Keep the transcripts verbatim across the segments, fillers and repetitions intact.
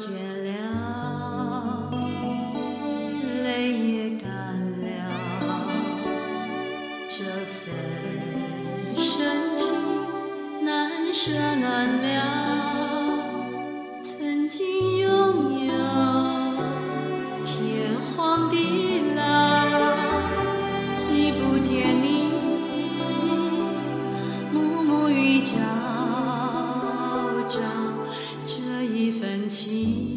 倦了，泪也干了，这份深情难舍难了。曾经拥有天荒地老，已不见你暮暮与朝朝，这一份情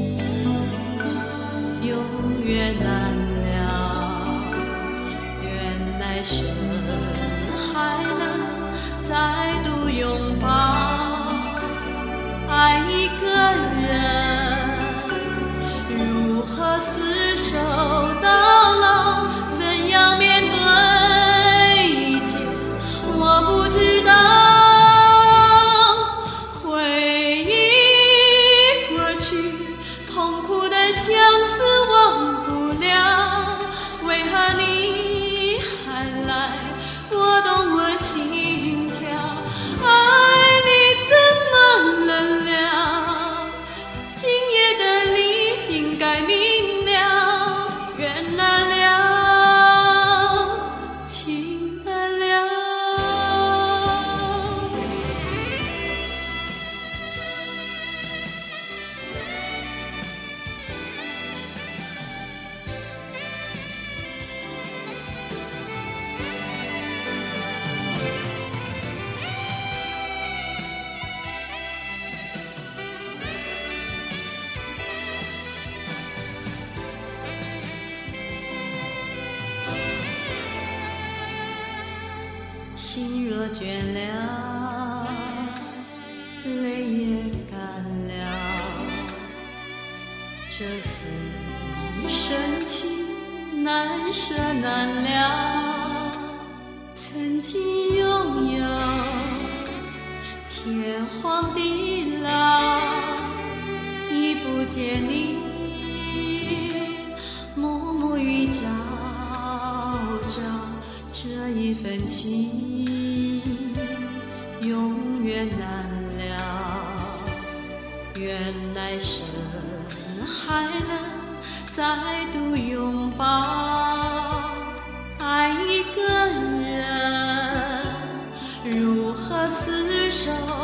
永远难了。原来深还能再度拥抱，爱一个人如何厮守到老，怎样面对一切我不知道。回忆过去，痛苦的相思忘不了，为何你还来拨动我心跳，爱你怎么冷了，今夜的你应该明了，缘难了，情难了。心若倦了，泪也干了，这份深情难舍难了。曾经拥有天荒地老，已不见你暮暮与朝朝，这一份情永远难了。原来深还能再度拥抱，爱一个人如何厮守